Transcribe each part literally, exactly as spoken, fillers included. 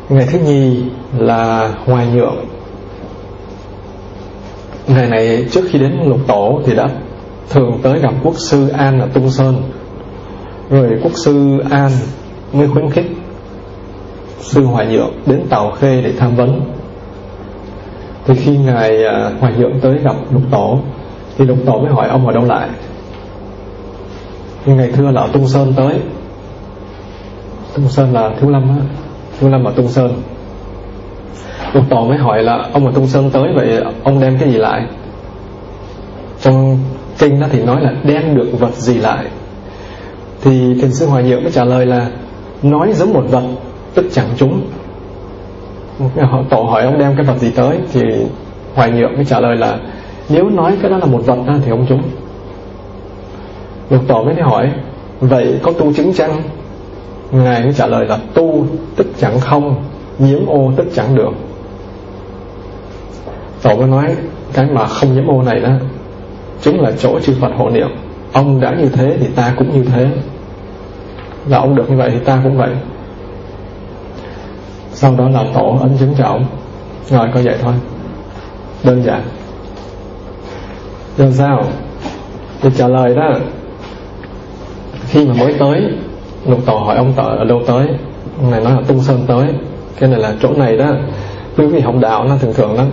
Ngày thứ nhì là Hoài Nhượng. Ngày này trước khi đến Lục Tổ thì đã thường tới gặp quốc sư An ở Tung Sơn. Rồi quốc sư An mới khuyến khích sư Hoài Nhượng đến Tào Khê để tham vấn. Thì khi ngài Hoài Nhượng tới gặp Lục Tổ thì Lục Tổ mới hỏi ông ở đâu lại. Nhưng ngày thưa là ở Tung Sơn tới. Tung Sơn là Thiếu Lâm á, Thiếu Lâm ở Tung Sơn. Lục Tổ mới hỏi là ông ở Tung Sơn tới, vậy ông đem cái gì lại? Trong kinh đó thì nói là đem được vật gì lại. Thì thiền sư Hoài Nhượng mới trả lời là nói giống một vật tức chẳng trúng. Tổ hỏi ông đem cái vật gì tới thì Hoài Nhượng mới trả lời là nếu nói cái đó là một vật thì không trúng. Lục Tổ mới hỏi vậy có tu chứng chăng? Ngài mới trả lời là tu tức chẳng không, nhiễm ô tức chẳng được. Tổ mới nói cái mà không nhiễm ô này đó chính là chỗ chư Phật hộ niệm. Ông đã như thế thì ta cũng như thế, là ông được như vậy thì ta cũng vậy. Sau đó là Tổ ấn chứng cho ông. Rồi có vậy thôi, đơn giản. Rồi sao? Thì trả lời đó, khi mà mới tới, Lục Tổ hỏi ông ở đâu tới. Ông này nói là Tung Sơn tới. Cái này là chỗ này đó. Quý vị học đạo nó thường thường lắm.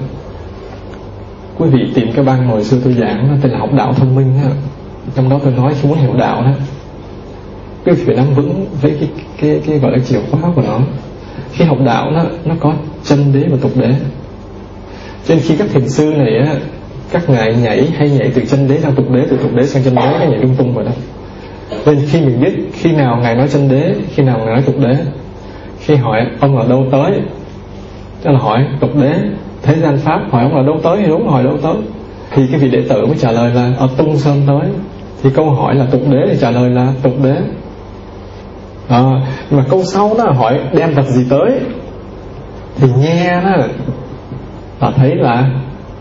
Quý vị tìm cái băng hồi xưa tôi giảng nó tên là học đạo thông minh á. Trong đó tôi nói khi muốn hiểu đạo đó, quý vị phải nắm vững với cái, cái, cái gọi là chìa khóa của nó. Khi học đạo nó, nó có chân đế và tục đế. Cho nên khi các thiền sư này á, các ngài nhảy hay nhảy từ chân đế sang tục đế, từ tục đế sang chân đế, cái nhảy lung tung rồi đó. Nên khi mình biết khi nào ngài nói chân đế, khi nào ngài nói tục đế. Khi hỏi ông ở đâu tới, tức là hỏi tục đế, thế gian pháp. Hỏi ông ở đâu tới thì đúng, hỏi đâu tới thì cái vị đệ tử mới trả lời là ở Tung Sơn tới. Thì câu hỏi là tục đế thì trả lời là tục đế. À, mà câu sau đó hỏi đem vật gì tới thì nghe đó là thấy là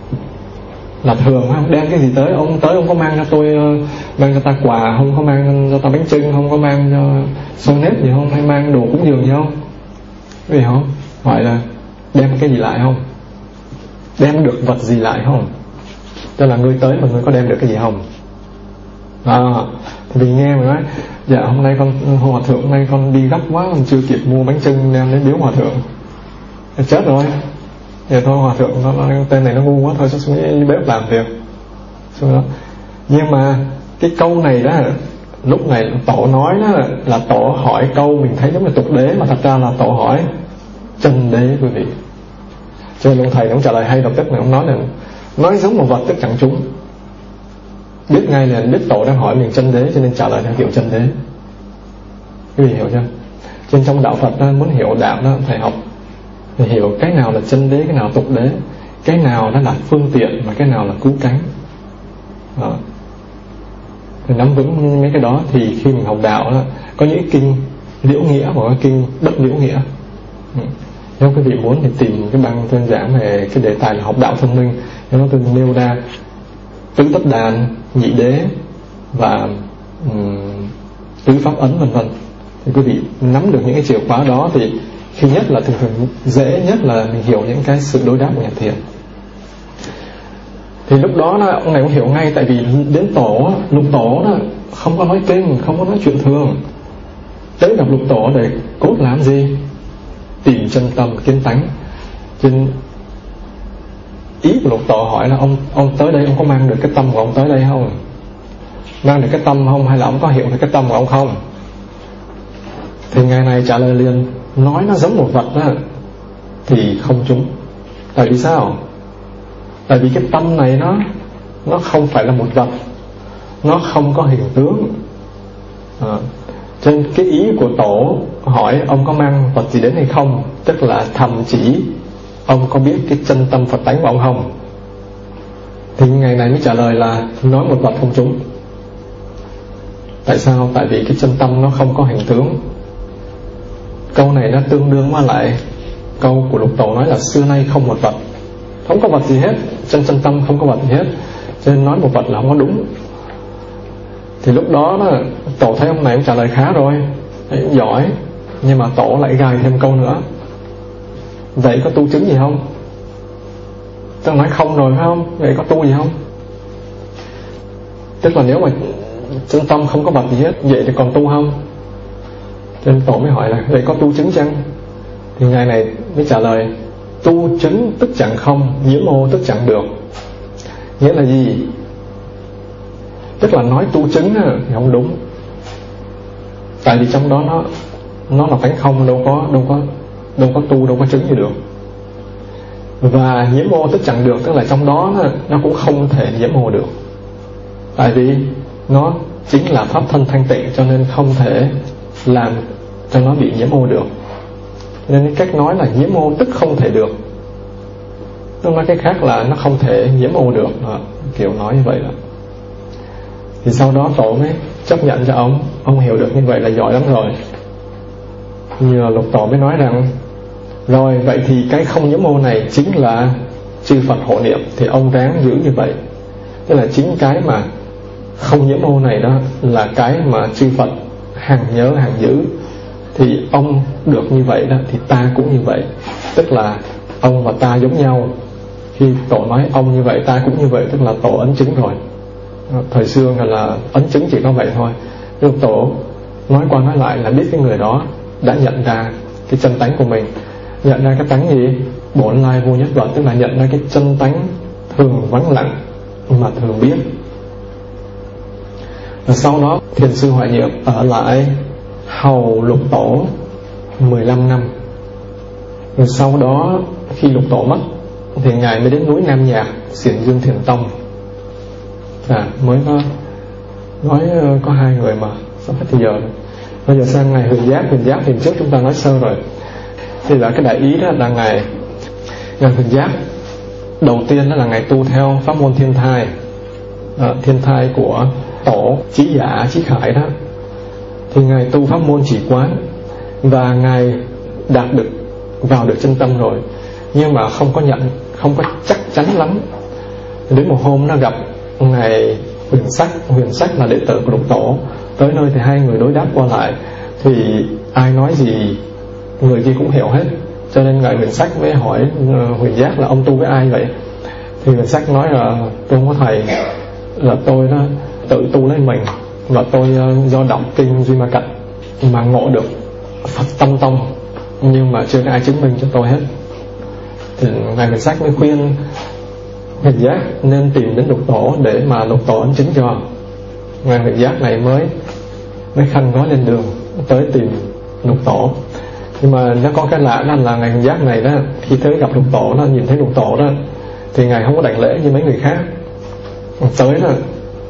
là thường không. Đem cái gì tới? Ông tới ông có mang cho tôi, mang cho ta quà không? Có mang cho ta bánh chưng không? Có mang cho xôi nếp gì không? Hay mang đồ cúng dường gì không? Cái gì không? Hỏi là đem cái gì lại không? Đem được vật gì lại không? Tức là ngươi tới mà ngươi có đem được cái gì không? À, thì mình nghe mà nói dạ hôm nay con hòa thượng, hôm nay con đi gấp quá, con chưa kịp mua bánh chưng đem đến biếu hòa thượng. Chết rồi. Vậy thôi hòa thượng nó, tên này nó ngu quá, thôi xuống bếp làm việc. Đó. Nhưng mà cái câu này đó, lúc này Tổ nói đó là Tổ hỏi câu mình thấy giống là tục đế, mà thật ra là Tổ hỏi chân đế quý vị. Cho nên ông thầy ông trả lời hay độc chất này, ông nói là nói giống một vật tức chẳng trúng. Biết ngay là biết Tổ đang hỏi mình chân đế, cho nên trả lời theo kiểu chân đế. Quý vị hiểu chưa? Trên trong đạo Phật đó, muốn hiểu đạo đó phải học, phải hiểu cái nào là chân đế, cái nào là tục đế, cái nào đó là phương tiện và cái nào là cứu cánh. Đó. Thì nắm vững mấy cái đó thì khi mình học đạo đó, có những kinh liễu nghĩa và có kinh bất liễu nghĩa. Ừ. Nếu quý vị muốn thì tìm cái băng đơn giản về cái đề tài là học đạo thông minh. Nếu nó tôi nêu ra tứ tất đàn, nhị đế và um, tứ pháp ấn vân vân, thì quý vị nắm được những cái chìa khóa đó thì khi nhất là thường thường dễ nhất là mình hiểu những cái sự đối đáp của nhà thiền. Thì lúc đó, đó ông này cũng hiểu ngay, tại vì đến Tổ, Lục Tổ đó không có nói kinh, không có nói chuyện thường. Tới gặp Lục Tổ để cốt làm gì? Tìm chân tâm kiến tánh. Trên ý của Lục Tổ hỏi là ông ông tới đây ông có mang được cái tâm của ông tới đây không? Mang được cái tâm không, hay là ông có hiểu được cái tâm của ông không? Thì ngày này trả lời liền, nói nó giống một vật đó thì không trúng. Tại vì sao? Tại vì cái tâm này nó nó không phải là một vật, nó không có hình tướng. À, cho nên cái ý của Tổ hỏi ông có mang vật gì đến hay không, tức là thầm chỉ ông có biết cái chân tâm Phật tánh của ông không. Thì ngày này mới trả lời là nói một vật không trúng. Tại sao? Tại vì cái chân tâm nó không có hình tướng. Câu này nó tương đương với lại câu của Lục Tổ nói là xưa nay không một vật, không có vật gì hết, chân chân tâm không có vật gì hết, cho nên nói một vật là không có đúng. Thì lúc đó, đó Tổ thấy ông này cũng trả lời khá rồi, đấy, giỏi. Nhưng mà Tổ lại gài thêm câu nữa vậy có tu chứng gì không? Tôi nói không rồi phải không? Vậy có tu gì không? Tức là nếu mà chân tâm không có bật gì hết, vậy thì còn tu không? Cho nên Tổ mới hỏi là vậy có tu chứng chăng? Thì ngài này mới trả lời tu chứng tức chẳng không, nhiễm ô tức chẳng được. Nghĩa là gì? Tức là nói tu chứng thì không đúng. Tại vì trong đó nó nó là tánh không, đâu có đâu có đâu có tu, đâu có chứng gì được. Và nhiễm ô tức chẳng được, tức là trong đó nó cũng không thể nhiễm ô được. Tại vì nó chính là pháp thân thanh tịnh, cho nên không thể làm cho nó bị nhiễm ô được. Nên cái cách nói là nhiễm ô tức không thể được, nó nói cái khác là nó không thể nhiễm ô được đó, kiểu nói như vậy đó. Thì sau đó Tổ mới chấp nhận cho ông. Ông hiểu được như vậy là giỏi lắm rồi. Nhờ Lục Tổ mới nói rằng rồi vậy thì cái không nhiễm ô này chính là chư Phật hộ niệm. Thì ông ráng giữ như vậy. Tức là chính cái mà không nhiễm ô này đó là cái mà chư Phật hằng nhớ hằng giữ. Thì ông được như vậy đó, thì ta cũng như vậy. Tức là ông và ta giống nhau. Khi Tổ nói ông như vậy ta cũng như vậy, tức là Tổ ấn chứng rồi. Thời xưa là ấn chứng chỉ có vậy thôi. Lục Tổ nói qua nói lại là biết cái người đó đã nhận ra cái chân tánh của mình. Nhận ra cái tánh gì? Bổn lai vô nhất vật. Tức là nhận ra cái chân tánh thường vắng lặng mà thường biết. Và sau đó Thiền sư Hoại Niệm ở lại hầu Lục Tổ mười lăm năm. Rồi sau đó khi Lục Tổ mất thì ngài mới đến núi Nam Nhạc, Xiển Dương Thiền Tông. À, mới có nói có hai người mà sắp hết thời giờ rồi. Bây giờ sang ngài Huyền Giác. Huyền Giác thì trước chúng ta nói sơ rồi. Thì là cái đại ý đó là ngài ngài Huyền Giác đầu tiên đó là ngài tu theo pháp môn Thiên Thai. À, Thiên Thai của Tổ Chí Giả Chí Khải đó. Thì ngài tu pháp môn chỉ quán và ngài đạt được vào được chân tâm rồi, nhưng mà không có nhận, không có chắc chắn lắm. Đến một hôm nó gặp ngài Huyền Sách. Huyền Sách là đệ tử của Lục Tổ. Tới nơi thì hai người đối đáp qua lại, thì ai nói gì người kia cũng hiểu hết. Cho nên ngài Huyền Sách mới hỏi Huyền Giác là ông tu với ai vậy? Thì Huyền Sách nói là tôi không có thầy, là tôi đó tự tu lấy mình, và tôi do đọc kinh Duy Ma Cật mà ngộ được Phật tâm tông, nhưng mà chưa có ai chứng minh cho tôi hết. Thì ngài Huyền Sách mới khuyên Huyền Giác nên tìm đến Lục Tổ để mà Lục Tổ ấn chứng cho. Ngài Huyền Giác này mới mới khăn gói lên đường tới tìm Lục Tổ. Nhưng mà nó có cái lạ đó là ngài Huyền Giác này đó, khi tới gặp Lục Tổ đó, nhìn thấy Lục Tổ đó, thì ngài không có đảnh lễ như mấy người khác. Tới đó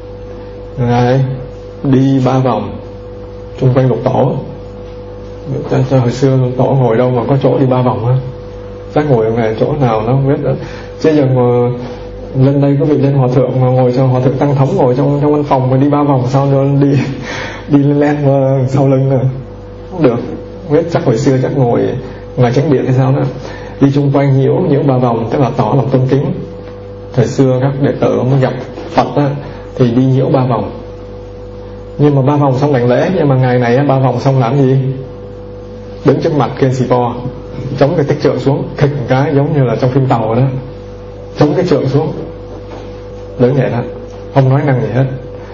ngài đi ba vòng xung quanh Lục Tổ. Cho, cho hồi xưa Lục Tổ ngồi đâu mà có chỗ đi ba vòng á? Chắc ngồi ở ngài chỗ nào nó không biết đó. Chứ giờ mà lên đây có vị lên hòa thượng mà ngồi cho hòa thượng Tăng Thống ngồi trong trong văn phòng mà đi ba vòng sao nó đi đi lên len sau lưng rồi không được. Không biết, chắc hồi xưa chắc ngồi ngoài chánh điện hay sao đó, đi chung quanh nhiễu nhiễu ba vòng, tức là tỏ lòng tôn kính. Thời xưa các đệ tử mới gặp Phật á, thì đi nhiễu ba vòng. Nhưng mà ba vòng xong đảnh lễ, nhưng mà ngày này ba vòng xong làm gì? Đứng trước mặt Kiên Sĩ Po, chống cái tích trượng xuống, khịch một cái giống như là trong phim tàu đó, chống cái trượng xuống, đứng vậy đó, không nói năng gì hết.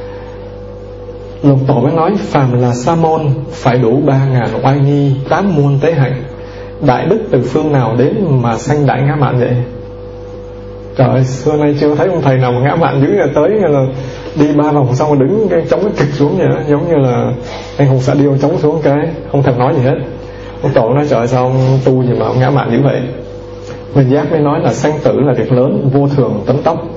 Lục Tổ mới nói phàm là sa môn phải đủ ba ngàn oai nghi, tám muôn tế hạnh, đại đức từ phương nào đến mà sanh đại ngã mạn vậy? Trời ơi, xưa nay chưa thấy ông thầy nào mà ngã mạn dữ là tới là đi ba vòng xong rồi đứng cái chống cái kịch xuống vậy đó, giống như là anh Hùng Xạ Điêu chống xuống cái không thèm nói gì hết. Ông Tổ nói trời sao ông tu gì mà ông ngã mạn dữ vậy? Huyền Giác mới nói là sanh tử là việc lớn, vô thường tấn tốc.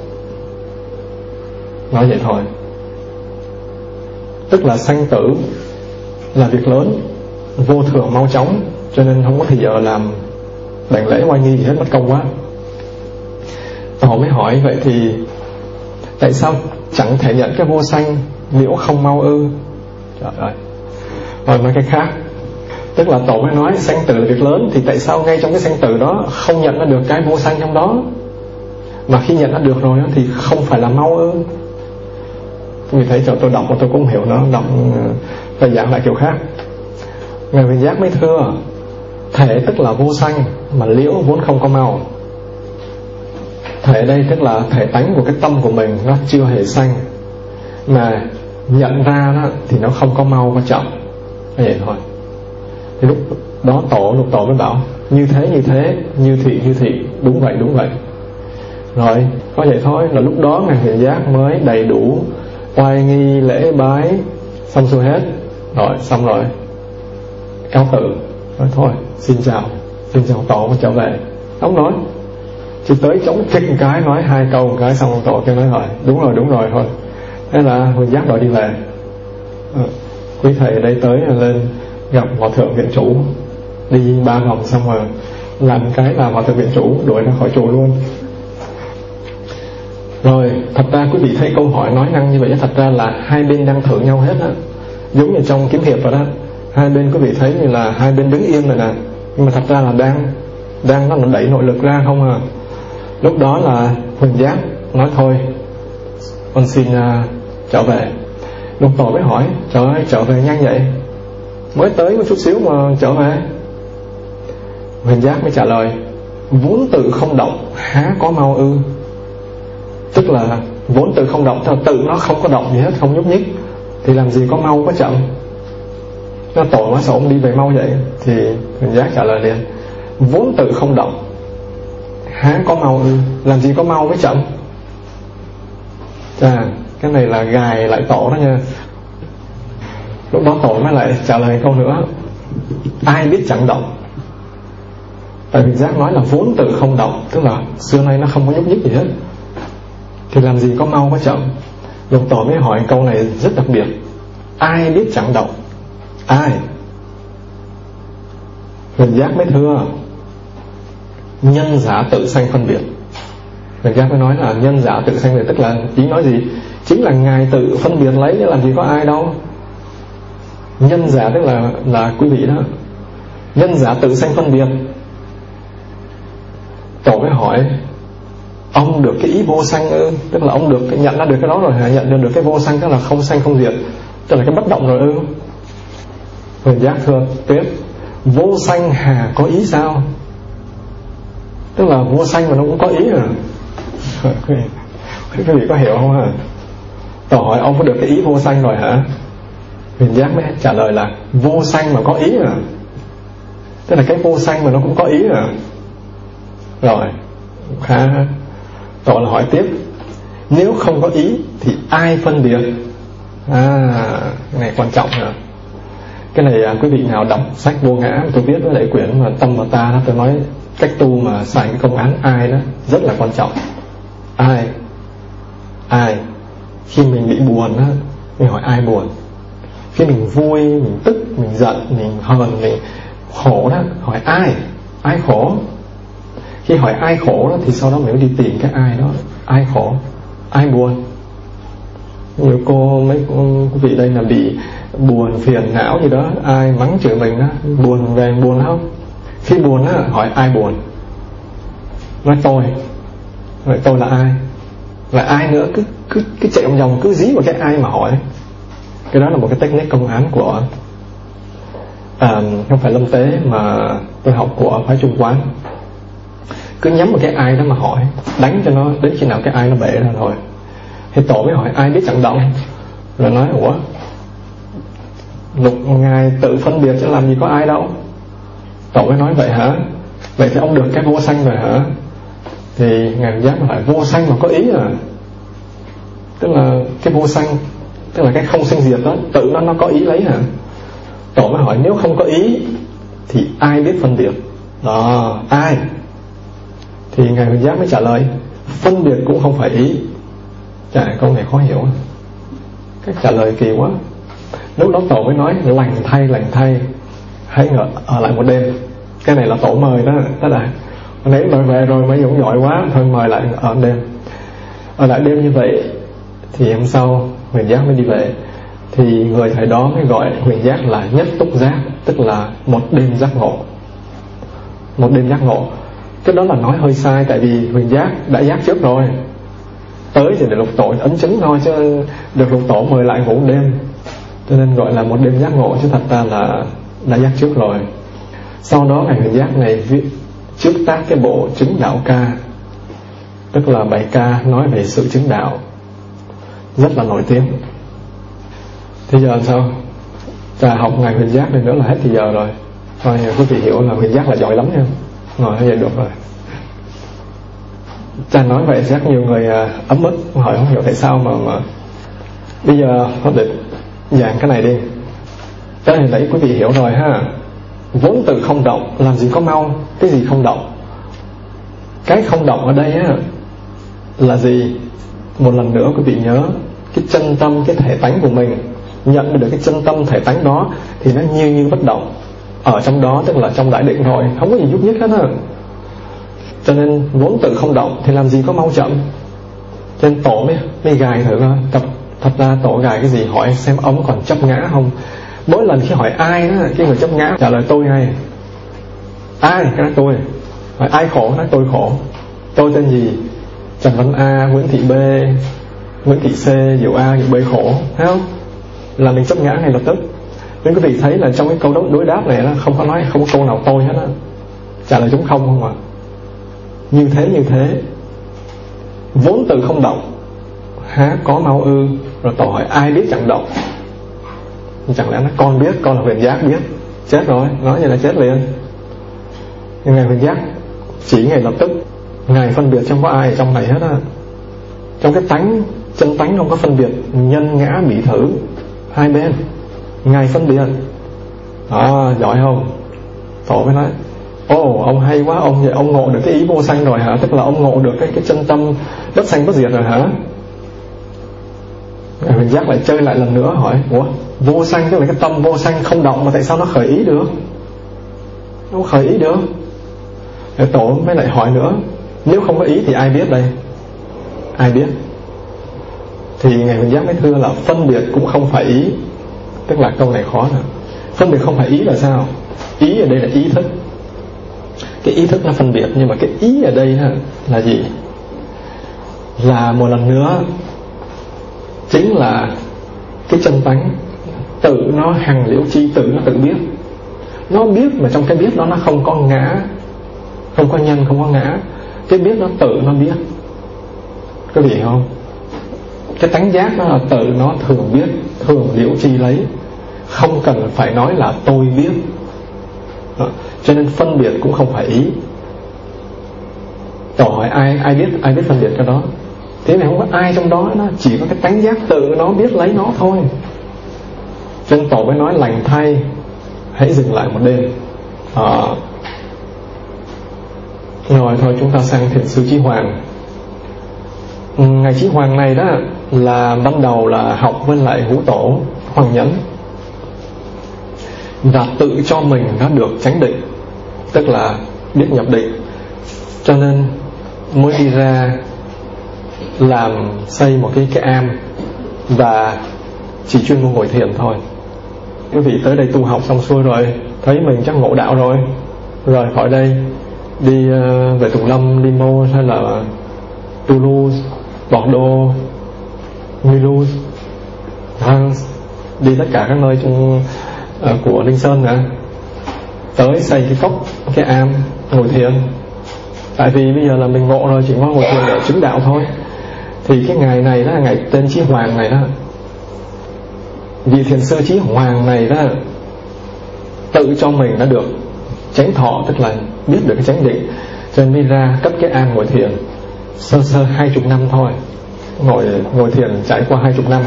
Nói vậy thôi. Tức là sanh tử là việc lớn, vô thường mau chóng, cho nên không có thời giờ làm đảnh lễ oai nghi gì hết, mất công quá. Tổ mới hỏi vậy thì tại sao chẳng thể nhận cái vô sanh liễu không mau ư? Trời ơi. Rồi nói cái khác, tức là Tổ mới nói sanh tử là việc lớn, thì tại sao ngay trong cái sanh tử đó không nhận ra được cái vô sanh trong đó, mà khi nhận ra được rồi thì không phải là mau ư? Vì thấy cho tôi đọc mà tôi cũng hiểu, nó đọc phải giảng lại kiểu khác. Ngài Huyền Giác mới thưa Thể tức là vô sanh, mà liễu vốn không có màu. Thể đây tức là thể tánh của cái tâm của mình, nó chưa hề sanh, mà nhận ra đó thì nó không có mau có chậm. Vậy thôi. Thì lúc đó tổ lục tổ mới bảo như thế như thế, như thị như thị, đúng vậy đúng vậy. Rồi có vậy thôi, là lúc đó ngài Huyền Giác mới đầy đủ oai nghi lễ bái xong xuôi hết. Rồi xong rồi cáo tự. Nói thôi xin chào, xin chào tổ, trở về. Ông nói chỉ tới chống kích một cái, nói hai câu một cái xong ông tổ kêu nói rồi đúng rồi đúng rồi thôi. Thế là Huyền Giác đòi đi về. à, Quý thầy ở đây tới lên gặp hòa thượng viện chủ, đi ba vòng xong rồi làm cái là hòa thượng viện chủ đuổi ra khỏi chùa luôn. Rồi thật ra quý vị thấy câu hỏi nói năng như vậy, thật ra là hai bên đang thử nhau hết á, giống như trong kiếm hiệp rồi đó. Hai bên quý vị thấy như là hai bên đứng yên rồi nè, nhưng mà thật ra là đang đang nó đẩy nội lực ra không à. Lúc đó là Huyền Giác nói thôi con xin uh, trở về. Lục tổ mới hỏi trời ơi trở về nhanh vậy, mới tới một chút xíu mà trở về. Huyền Giác mới trả lời vốn tự không động, há có mau ư. Tức là vốn tự không động, tức là tự nó không có động gì hết, không nhúc nhích, thì làm gì có mau có chậm. Nó tổ nói sao ông đi về mau vậy? Thì Huyền Giác trả lời liền vốn tự không động, há có mau ư, làm gì có mau với chậm. À, cái này là gài lại tổ đó nha. Lúc đó tổ mới lại trả lời câu nữa, ai biết chẳng động. Tại Huyền Giác nói là vốn tự không động, tức là xưa nay nó không có nhúc nhích gì hết, thì làm gì có mau có chậm. Lục tổ mới hỏi câu này rất đặc biệt, ai biết chẳng động. Ai? Huyền Giác mới thưa nhân giả tự sanh phân biệt. Huyền Giác mới nói là nhân giả tự sanh phân biệt, tức là ý nói gì? Chính là ngài tự phân biệt lấy chứ làm gì có ai đâu. Nhân giả tức là là quý vị đó. Nhân giả tự sanh phân biệt. Tổ mới hỏi ông được cái ý vô sanh ư? Tức là ông được cái, nhận ra được cái đó rồi hả? Nhận được cái vô sanh tức là không sanh không diệt, tức là cái bất động rồi ư? Huyền Giác thưa tiếp vô sanh hà có ý sao? Tức là vô sanh mà nó cũng có ý à? Quý vị có hiểu không hả? Tổ hỏi ông có được cái ý vô sanh rồi hả? Huyền Giác mới trả lời là vô sanh mà có ý à? Tức là cái vô sanh mà nó cũng có ý à? Rồi khá. Tổ là hỏi tiếp nếu không có ý thì ai phân biệt? À, cái này quan trọng hả? Cái này à, quý vị nào đọc sách Vô Ngã tôi viết với lại quyển mà Tâm và Ta đó, tôi nói cách tu mà xài cái công án ai đó rất là quan trọng. Ai? Ai? Khi mình bị buồn á, mình hỏi ai buồn. Khi mình vui, mình tức, mình giận, mình hờn, mình khổ đó, hỏi ai? Ai khổ? Khi hỏi ai khổ đó, thì sau đó mình mới đi tìm cái ai đó. Ai khổ? Ai buồn? Nhiều cô, mấy quý vị đây là bị buồn, phiền, não gì đó, ai mắng chửi mình đó, buồn về buồn không? Khi buồn á, hỏi ai buồn? Nói tôi. Vậy tôi là ai? Là ai nữa? Cứ, cứ, cứ chạy vòng vòng, cứ dí vào cái ai mà hỏi. Cái đó là một cái technique công án của à, không phải Lâm Tế mà tôi học của phái Trung Quán. Cứ nhắm vào cái ai đó mà hỏi, đánh cho nó đến khi nào cái ai nó bể ra rồi. Thì tổ mới hỏi ai biết chẳng động. Rồi nói ủa Lục ngài tự phân biệt chứ làm gì có ai đâu. Tổ mới nói vậy hả? Vậy thì ông được cái vô sanh rồi hả? Thì ngài Huyền Giác hỏi vô sanh mà có ý à? Tức là cái vô sanh, tức là cái không sinh diệt đó, tự nó nó có ý lấy hả? Tổ mới hỏi nếu không có ý thì ai biết phân biệt? Đó, ai? Thì ngài Huyền Giác mới trả lời phân biệt cũng không phải ý. Chà, câu này khó hiểu. Cách trả lời kỳ quá. Lúc đó tổ mới nói lành thay lành thay, hãy ngờ ở lại một đêm. Cái này là tổ mời đó. Tức là nãy mời về rồi mấy dũng giỏi quá, thôi mời lại ở đêm. Ở lại đêm như vậy thì hôm sau Huyền Giác mới đi về. Thì người thầy đó mới gọi Huyền Giác là nhất túc giác, tức là một đêm giác ngộ. Một đêm giác ngộ. Cái đó là nói hơi sai, tại vì Huyền Giác đã giác trước rồi, tới thì để lục tổ ấn chứng thôi, chứ được lục tổ mời lại ngủ đêm, cho nên gọi là một đêm giác ngộ, chứ thật ra là đã giác trước rồi. Sau đó ngài Huyền Giác này viết trước tác cái bộ chứng đạo ca, tức là bài ca nói về sự chứng đạo, rất là nổi tiếng. Thì giờ sao? Trà học ngài Huyền Giác này nữa là hết thì giờ rồi. Thôi quý vị hiểu là Huyền Giác là giỏi lắm nha. Ngồi như vậy được rồi. Trà nói vậy chắc nhiều người ấm ức, hỏi không hiểu tại sao mà mà bây giờ họ định giảng cái này đi. Cái này nãy quý vị hiểu rồi ha. Vốn từ không động, làm gì có mau. Cái gì không động? Cái không động ở đây á là gì? Một lần nữa quý vị nhớ, cái chân tâm, cái thể tánh của mình, nhận được cái chân tâm thể tánh đó thì nó như như bất động. Ở trong đó tức là trong đại định rồi, không có gì nhúc nhích hết á. Cho nên vốn tự không động thì làm gì có mau chậm. Cho nên tổ mới, mới gài thử coi. Tập, thật ra tổ gài cái gì? Hỏi xem ông còn chấp ngã không. Mỗi lần khi hỏi ai đó, cái người chấp ngã trả lời tôi ngay. Ai? Cái nói tôi. Hỏi ai khổ? Nói tôi khổ. Tôi tên gì? Trần Văn A, Nguyễn Thị B, Nguyễn Thị C, Diệu A, Diệu B khổ. Thấy không? Là mình chấp ngã ngay lập tức. Nên quý vị thấy là trong cái câu đối đáp này đó, không có nói, không có câu nào tôi hết á. Trả lời chúng không không à. Như thế như thế, vốn tự không động, há có mau ư? Rồi tổ hỏi ai biết chẳng động? Chẳng lẽ nó con biết, con là Huyền Giác biết. Chết rồi, nói như là chết liền. Nhưng ngài Huyền Giác chỉ ngay lập tức, ngài phân biệt không có ai ở trong này hết á. Trong cái tánh, chân tánh không có phân biệt nhân ngã bỉ thử hai bên, ngài phân biệt. À, giỏi không? Tổ mới nói ồ oh, ông hay quá, ông vậy ông ngộ được cái ý vô sanh rồi hả? Tức là ông ngộ được cái, cái chân tâm bất sanh bất diệt rồi hả? Ngài Huyền Giác lại chơi lại lần nữa hỏi ủa, vô sanh tức là cái tâm vô sanh không động mà tại sao nó khởi ý được? Nó khởi ý được. Để tổ mới lại hỏi nữa, nếu không có ý thì ai biết đây? Ai biết? Thì ngài Huyền Giác mới thưa là phân biệt cũng không phải ý. Tức là câu này khó nè. Phân biệt không phải ý là sao? Ý ở đây là ý thức. Cái ý thức nó phân biệt, nhưng mà cái ý ở đây là gì? Là một lần nữa chính là cái chân tánh tự nó hằng liễu chi, tự nó tự biết. Nó biết mà trong cái biết đó nó không có ngã, không có nhân, không có ngã. Cái biết nó tự nó biết. Có hiểu không? Cái tánh giác nó là tự nó thường biết, thường liễu chi lấy, không cần phải nói là tôi biết. Đó. Cho nên phân biệt cũng không phải ý. Tổ hỏi ai ai biết ai biết phân biệt cái đó? Thế này không có ai trong đó, nó chỉ có cái tánh giác tự nó biết lấy nó thôi. Cho nên tổ mới nói lành thay, hãy dừng lại một đêm. À. Rồi thôi chúng ta sang Thiền sư Chí Hoàng. Ngài Chí Hoàng này đó là ban đầu là học với lại Hữu Tổ Hoàng Nhẫn, và tự cho mình đã được chánh định, tức là biết nhập định, cho nên mới đi ra làm xây một cái cái am và chỉ chuyên môn ngồi thiền thôi. Quý vị tới đây tu học xong xuôi rồi, thấy mình chắc ngộ đạo rồi, rời khỏi đây đi uh, về Tùng Lâm, đi Mô hay là Toulouse, Bordeaux, Mulhouse, Reims, đi tất cả các nơi trong uh, của Linh Sơn nữa, tới xây cái cốc, cái am ngồi thiền. Tại vì bây giờ là mình ngộ rồi, chỉ có ngồi thiền để chứng đạo thôi. Thì cái ngày này đó, ngày tên Chí Hoàng này đó, vị thiền sư Chí Hoàng này đó tự cho mình đã được chánh thọ, tức là biết được cái chánh định, cho nên mới ra cấp cái am ngồi thiền. Sơ sơ hai chục năm thôi, ngồi ngồi thiền trải qua hai chục năm.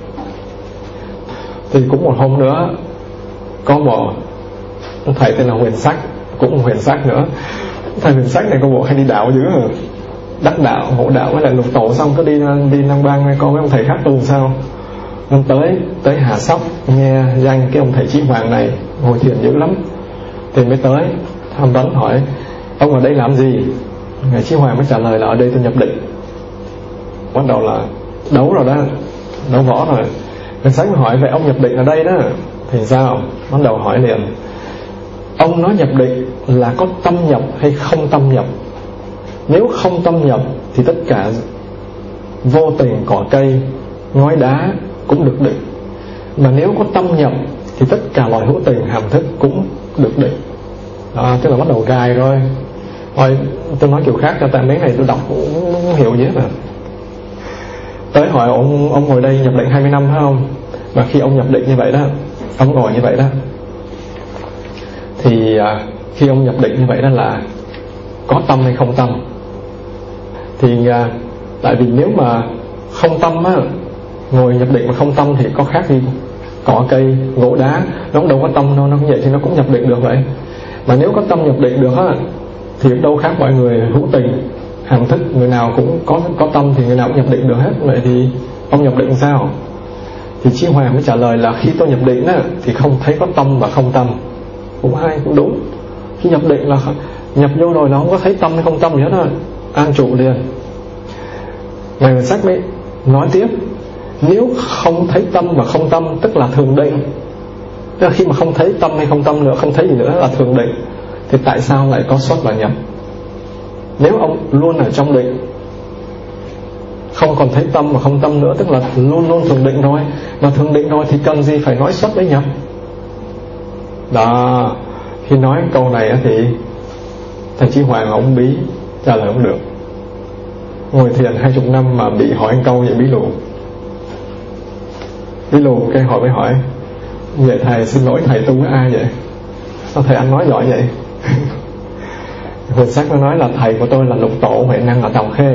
Thì cũng một hôm nữa có một thầy tên là Huyền Sắc, cũng Huyền Sắc nữa. Thầy Huyền Sắc này có bộ hay đi đạo dữ rồi, đắc đạo, ngộ đạo với lại lục tổ xong có đi đi Nam Bang coi mấy ông thầy khác tu sao. Nên tới tới Hà Sóc nghe danh cái ông thầy Chí Hoàng này ngồi thiền dữ lắm, thì mới tới tham vấn hỏi ông ở đây làm gì. Ngài Chí Hoàng mới trả lời là ở đây tôi nhập định. Bắt đầu là đấu rồi đó, đấu võ rồi. Huyền Sắc mới hỏi vậy ông nhập định ở đây đó thì sao? Bắt đầu hỏi liền, ông nói nhập định là có tâm nhập hay không tâm nhập? Nếu không tâm nhập thì tất cả vô tình cỏ cây, ngói đá cũng được định. Mà nếu có tâm nhập thì tất cả loài hữu tình hàm thức cũng được định. Đó, tức là bắt đầu gài rồi. Thôi tôi nói kiểu khác cho tại mấy ngày tôi đọc cũng không hiểu gì hết mà. Tới hỏi ông ông ngồi đây nhập định hai mươi năm phải không? Và khi ông nhập định như vậy đó, ông ngồi như vậy đó, thì à, khi ông nhập định như vậy đó là có tâm hay không tâm? Thì à, tại vì nếu mà không tâm á, ngồi nhập định mà không tâm thì có khác gì cỏ cây gỗ đá, nó cũng đâu có tâm đâu, nó cũng vậy thì nó cũng nhập định được vậy. Mà nếu có tâm nhập định được á thì đâu khác mọi người hữu tình hàm thức, người nào cũng có có tâm thì người nào cũng nhập định được hết. Vậy thì ông nhập định sao? Thì Chí Hoàng mới trả lời là khi tôi nhập định á thì không thấy có tâm và không tâm. Cũng hay, cũng đúng. Khi nhập định là nhập vô rồi là không có thấy tâm hay không tâm gì hết á, an trụ liền. Ngài Huyền Sách mới nói tiếp, nếu không thấy tâm và không tâm tức là thường định. Tức là khi mà không thấy tâm hay không tâm nữa, không thấy gì nữa là thường định, thì tại sao lại có xuất và nhập? Nếu ông luôn ở trong định, không còn thấy tâm và không tâm nữa, tức là luôn luôn thường định rồi. Mà thường định rồi thì cần gì phải nói xuất với nhập? Đó, khi nói câu này thì thầy Chí Hoàng ông bí trả lời không được. Ngồi thiền hai chục năm mà bị hỏi câu vậy bí lù. Bí lù cái hỏi mới hỏi, vậy thầy xin lỗi thầy tu với ai vậy? Sao thầy anh nói giỏi vậy? Huyền Sách nó nói là thầy của tôi là Lục Tổ Huệ Năng ở Tàu Khê.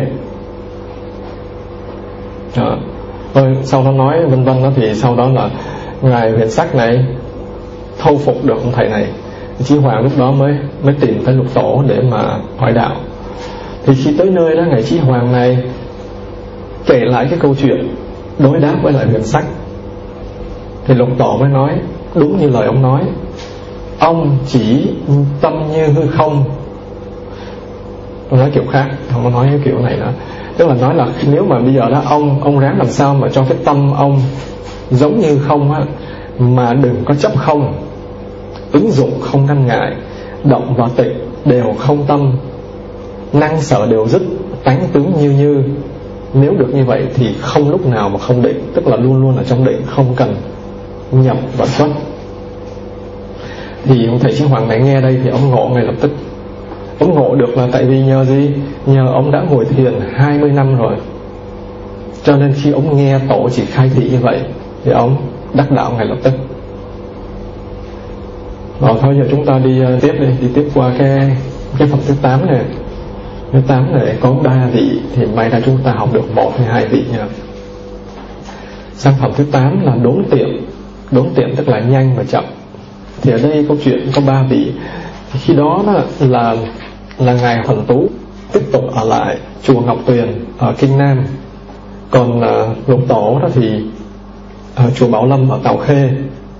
Đó. Rồi sau đó nói vân vân đó, thì sau đó là ngài Huyền Sách này thâu phục được ông thầy này. Chí Hoàng lúc đó mới mới tìm tới Lục Tổ để mà hỏi đạo. Thì khi tới nơi đó, ngài Chí Hoàng này kể lại cái câu chuyện đối đáp với lại Huyền Sách. Thì Lục Tổ mới nói đúng như lời ông nói, ông chỉ tâm như hư không. Ông nói kiểu khác, không có nói cái kiểu này nữa. Tức là nói là nếu mà bây giờ đó ông ông ráng làm sao mà cho cái tâm ông giống như không á, mà đừng có chấp không, ứng dụng không ngăn ngại, động và tịnh đều không tâm, năng sở đều dứt, tánh tướng như như. Nếu được như vậy thì không lúc nào mà không định, tức là luôn luôn ở trong định, không cần nhập và xuất. Thì ông thầy Chí Hoàng này nghe đây thì ông ngộ ngay lập tức. Ông ngộ được là tại vì nhờ gì? Nhờ ông đã ngồi thiền hai mươi năm rồi, cho nên khi ông nghe Tổ chỉ khai thị như vậy thì ông đắc đạo ngay lập tức. Rồi thôi giờ chúng ta đi uh, tiếp đi, đi tiếp qua cái cái phẩm thứ tám này. Thứ tám này có ba vị thì may ra chúng ta học được một hay hai vị nha. Sang phẩm thứ tám là đốn tiệm. Đốn tiệm tức là nhanh và chậm. Thì ở đây câu chuyện có ba vị. Thì khi đó, đó là là ngài Thần Tú tiếp tục ở lại chùa Ngọc Tuyền ở Kinh Nam. Còn uh, Lục Tổ đó thì ở chùa Bảo Lâm ở Tàu Khê.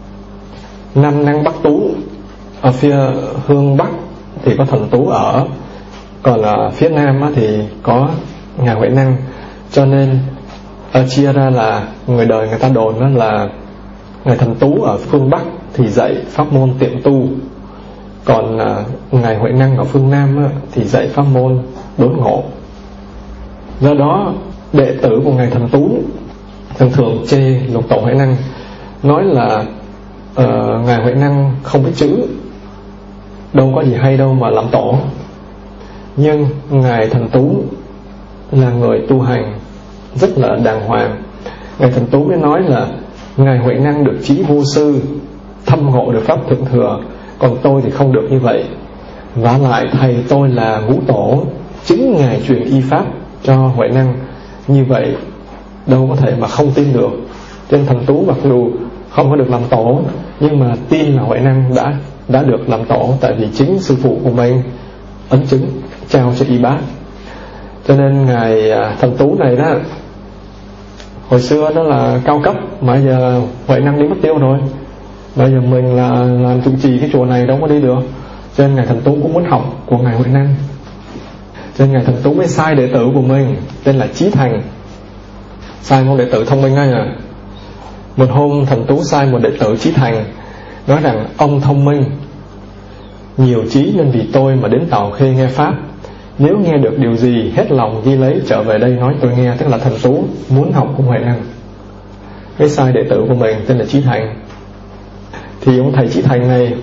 Nam Năng Bắc Tú ở phía hướng Bắc thì có Thần Tú ở, còn ở phía Nam thì có ngài Huệ Năng. Cho nên uh, chia ra là người đời người ta đồn đó là ngài Thần Tú ở phương Bắc thì dạy pháp môn tiệm tu, còn uh, ngài Huệ Năng ở phương Nam á, thì dạy pháp môn đốn ngộ. Do đó đệ tử của ngài Thần Tú thường thường chê Lục Tổ Huệ Năng, nói là uh, ngài Huệ Năng không biết chữ, đâu có gì hay đâu mà làm tổ. Nhưng ngài Thần Tú là người tu hành rất là đàng hoàng. Ngài Thần Tú mới nói là ngài Huệ Năng được trí vô sư, thâm ngộ được pháp thượng thừa, còn tôi thì không được như vậy. Vả lại thầy tôi là Ngũ Tổ, chính ngài truyền y pháp cho Huệ Năng, như vậy đâu có thể mà không tin được. Trên Thần Tú mặc dù không có được làm tổ, nhưng mà tin là Huệ Năng đã đã được làm tổ, tại vì chính sư phụ của mình ấn chứng trao cho y bát. Cho nên ngài Thần Tú này đó, hồi xưa đó là cao cấp, mà giờ Huệ Năng đi mất tiêu rồi. Bây giờ mình là làm trụ trì cái chùa này đâu có đi được. Cho nên ngài Thần Tú cũng muốn học của ngài Huệ Năng. Cho nên ngài Thần Tú mới sai đệ tử của mình tên là Chí Thành, sai một đệ tử thông minh ngay à. Một hôm Thần Tú sai một đệ tử Chí Thành, nói rằng ông thông minh, nhiều trí nên vì tôi mà đến Tàu Khê nghe pháp. Nếu nghe được điều gì hết lòng ghi lấy trở về đây nói tôi nghe. Tức là Thần Tú muốn học của Huệ Năng, cái sai đệ tử của mình tên là Chí Thành. Thì ông thầy Chí Thành này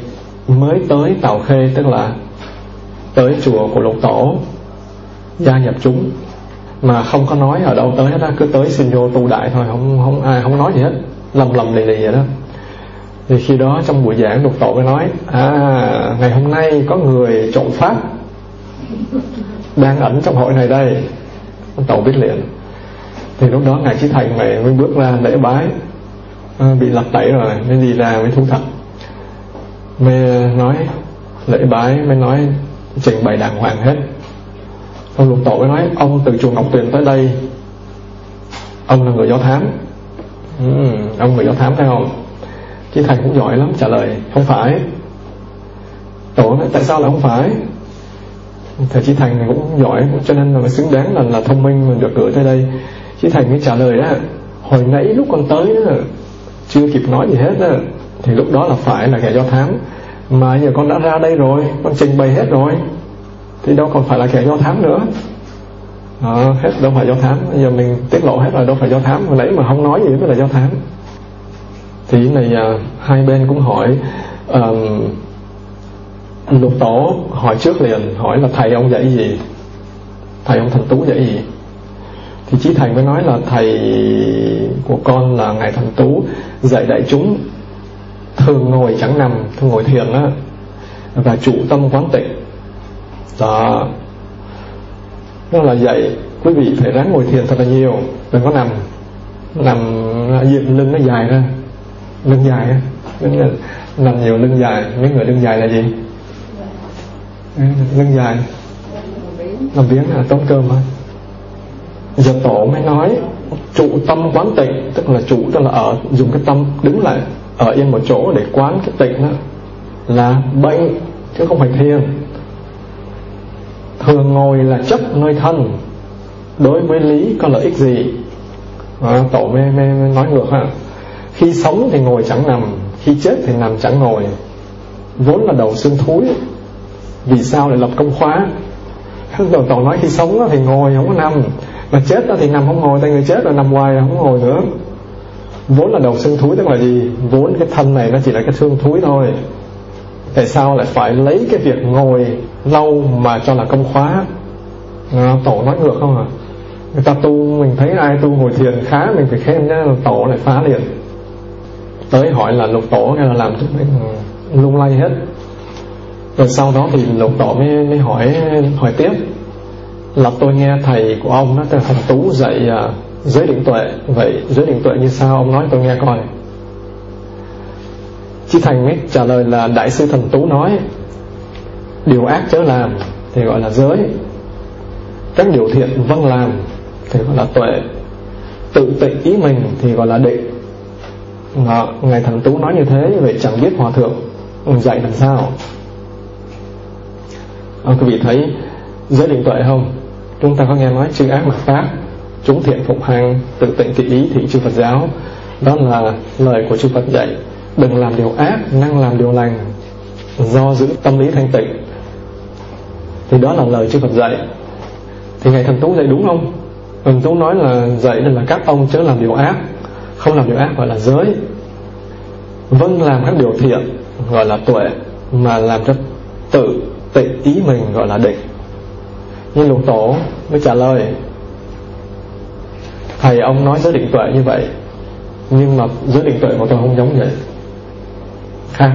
mới tới Tào Khê, tức là tới chùa của Lục Tổ, gia nhập chúng, mà không có nói ở đâu tới hết á, cứ tới xin vô tu đại thôi, không không ai không nói gì hết, lầm lầm lì lì vậy đó. Thì khi đó trong buổi giảng, Lục Tổ mới nói: à, ngày hôm nay có người trộm pháp đang ẩn trong hội này đây. Tổ biết liền. Thì lúc đó ngài Chí Thành mới, mới bước ra lễ bái. À, bị lật tẩy rồi mới đi ra mới thú thật, mới nói lễ bái, mới nói trình bày đàng hoàng hết. Ông Lục Tổ mới nói: ông từ chùa Ngọc Tuyền tới đây, ông là người Do Thám. ừ, Ông người Do Thám phải không? Chí Thành cũng giỏi lắm, trả lời: không phải. Tổ nói: tại sao lại không phải? Thầy Chí Thành này cũng giỏi, cho nên là xứng đáng là, là thông minh mà được gửi tới đây. Chí Thành mới trả lời đó: hồi nãy lúc con tới đó, chưa kịp nói gì hết đó, thì lúc đó là phải là kẻ Do Thám, mà giờ con đã ra đây rồi, con trình bày hết rồi, thì đâu còn phải là kẻ Do Thám nữa. À, hết đâu phải Do Thám, bây giờ mình tiết lộ hết rồi, đâu phải Do Thám, hồi nãy mà không nói gì mới là Do Thám. Thì cái này à, hai bên cũng hỏi. um, Lục Tổ hỏi trước liền, hỏi là thầy ông dạy gì, thầy ông Thành Tú dạy gì. Thì Chí Thành mới nói là thầy của con là ngài Thành Tú dạy đại chúng thường ngồi chẳng nằm, thường ngồi thiền đó, và trụ tâm quán tịnh đó. Đó là dạy quý vị phải ráng ngồi thiền thật là nhiều, đừng có nằm nằm diện lưng nó dài ra, lưng dài á, nằm nhiều lưng dài. Mấy người lưng dài là gì? Lưng dài làm biếng là tốn cơm thôi. Giờ Tổ mới nói trụ tâm quán tịnh, tức là trụ, tức là ở dùng cái tâm đứng lại ở yên một chỗ để quán cái tịnh đó, là bệnh chứ không phải thiền. Thường ngồi là chấp nơi thân, đối với lý có lợi ích gì? À, Tổ mới, mới, mới nói ngược ha. Khi sống thì ngồi chẳng nằm, khi chết thì nằm chẳng ngồi, vốn là đầu xương thúi, vì sao lại lập công khóa? Đầu Tổ nói khi sống thì ngồi không có nằm, mà chết thì nằm không ngồi, tại người chết rồi nằm hoài không ngồi nữa. Vốn là đầu xương thúi tức là gì? Vốn cái thân này nó chỉ là cái xương thúi thôi, tại sao lại phải lấy cái việc ngồi lâu mà cho là công khóa? À, Tổ nói ngược không à? Người ta tu, mình thấy ai tu ngồi thiền khá mình phải khen nhá, Tổ lại phá liền. Tới hỏi là Lục Tổ hay là làm cho mình lung lay hết. Rồi sau đó thì Lục Tổ mới, mới hỏi hỏi tiếp là tôi nghe thầy của ông đó, Thành Tú dạy uh, giới định tuệ, vậy giới định tuệ như sao, ông nói tôi nghe coi. Chí Thành mới trả lời là Đại sư Thành Tú nói điều ác chớ làm thì gọi là giới, các điều thiện vâng làm thì gọi là tuệ, tự tịnh ý mình thì gọi là định. Đó, ngài Thành Tú nói như thế, vậy chẳng biết hòa thượng dạy làm sao. À, quý vị thấy giới định tuệ không? Chúng ta có nghe nói chư ác mặc pháp, chúng thiện phụng hành, tự tịnh tị ý thị chư Phật giáo. Đó là lời của chư Phật dạy. Đừng làm điều ác, năng làm điều lành, do giữ tâm lý thanh tịnh. Thì đó là lời chư Phật dạy. Thì ngài Thành Tú dạy đúng không? Thành Tú nói là dạy là các ông chớ làm điều ác, không làm điều ác gọi là giới, vâng làm các điều thiện gọi là tuệ, mà làm cho tự tịnh ý mình gọi là định. Nhưng Lục Tổ mới trả lời thầy ông nói giới định tuệ như vậy, nhưng mà giới định tuệ của tôi không giống vậy, khác.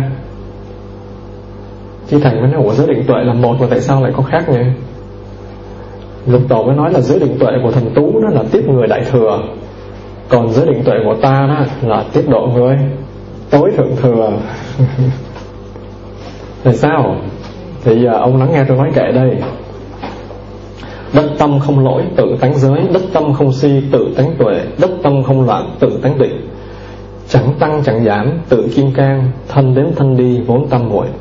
Chí Thành mới nói ủa giới định tuệ là một mà tại sao lại có khác nhỉ? Lục Tổ mới nói là giới định tuệ của Thần Tú đó là tiếp người đại thừa, còn giới định tuệ của ta đó là tiếp độ người tối thượng thừa. Tại sao? Thì giờ ông lắng nghe tôi nói kệ đây. Đất tâm không lỗi tự tánh giới, đất tâm không si tự tánh tuệ, đất tâm không loạn tự tánh định, chẳng tăng chẳng giảm tự kim cang, thân đến thân đi vốn tâm muội.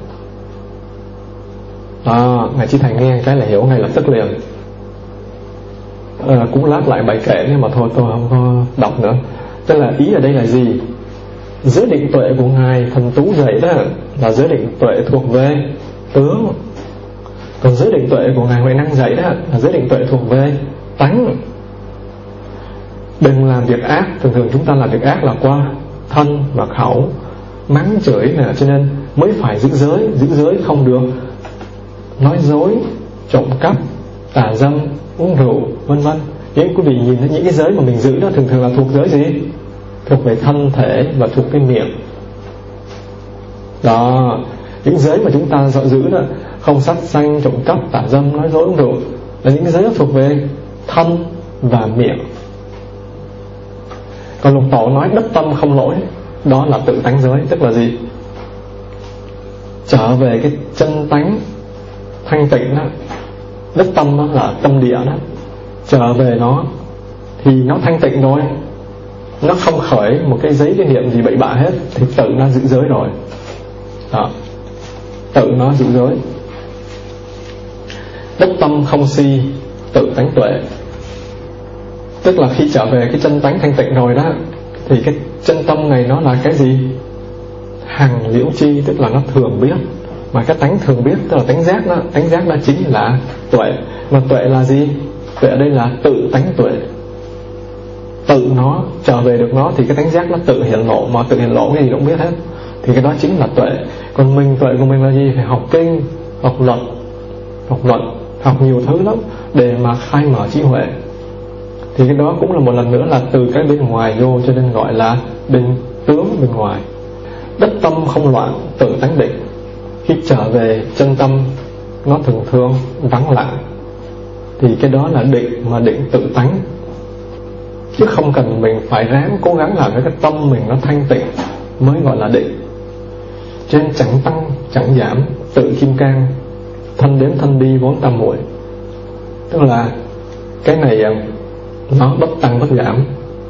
À, ngài Chí Thành nghe cái là hiểu ngay lập tức liền. À, cũng lát lại bài kệ nhưng mà thôi tôi không có đọc nữa. Tức là ý ở đây là gì? Giới định tuệ của ngài Thần Tú dạy đó là giới định tuệ thuộc về tướng, còn giới định tuệ của ngài Huệ Năng dạy đó là giới định tuệ thuộc về tánh. Đừng làm việc ác. Thường thường chúng ta làm việc ác là qua thân và khẩu, mắng chửi nè, cho nên mới phải giữ giới. Giữ giới không được nói dối, trộm cắp, tà dâm, uống rượu, vân vân. Nếu quý vị nhìn thấy những cái giới mà mình giữ đó thường thường là thuộc giới gì? Thuộc về thân thể và thuộc cái miệng. Đó, những giới mà chúng ta giữ đó, không sát sanh, trộm cắp, tà dâm, nói dối, uống rượu, là những cái giới thuộc về thân và miệng. Còn Lục Tổ nói đất tâm không lỗi, đó là tự tánh giới. Tức là gì? Trở về cái chân tánh thanh tịnh đó. Đất tâm đó là tâm địa đó. Trở về nó thì nó thanh tịnh rồi, nó không khởi một cái giấy cái niệm gì bậy bạ hết, thì tự nó giữ giới rồi. Đó, tự nó giữ giới. Đất tâm không si, tự tánh tuệ. Tức là khi trở về cái chân tánh thanh tịnh rồi đó, thì cái chân tâm này nó là cái gì? Hằng liễu chi, tức là nó thường biết. Mà cái tánh thường biết, tức là tánh giác đó. Tánh giác đó chính là tuệ. Mà tuệ là gì? Tuệ ở đây là tự tánh tuệ. Tự nó trở về được nó thì cái tánh giác nó tự hiện lộ. Mà tự hiện lộ cái gì cũng biết hết, thì cái đó chính là tuệ. Còn mình, tuệ của mình là gì? Phải học kinh, học luật, học luận, học nhiều thứ lắm để mà khai mở trí huệ. Thì cái đó cũng là một lần nữa là từ cái bên ngoài vô, cho nên gọi là bên tướng bên ngoài. Đất tâm không loạn, tự tánh định. Khi trở về chân tâm nó thường thường vắng lặng, thì cái đó là định, mà định tự tánh. Chứ không cần mình phải ráng cố gắng làm cho cái tâm mình nó thanh tịnh mới gọi là định. Cho nên chẳng tăng chẳng giảm, tự kim cang, thân đến thân đi vốn tam muội. Tức là cái này nó bất tăng bất giảm,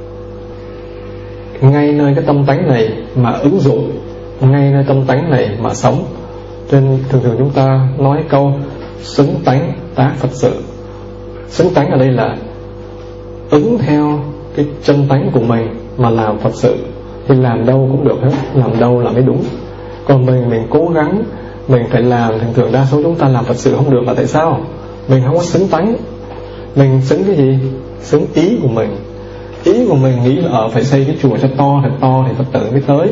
ngay nơi cái tâm tánh này mà ứng dụng, ngay nơi tâm tánh này mà sống. Cho nên thường thường chúng ta nói câu xứng tánh tác Phật sự. Xứng tánh ở đây là ứng theo cái chân tánh của mình mà làm Phật sự, thì làm đâu cũng được hết, làm đâu là mới đúng. Còn mình mình cố gắng mình phải làm, thường thường đa số chúng ta làm Phật sự không được là tại sao? Mình không có xứng tánh. Mình xứng cái gì? Xứng ý của mình. Ý của mình nghĩ là ở phải xây cái chùa cho to thật to thì Phật tử mới tới,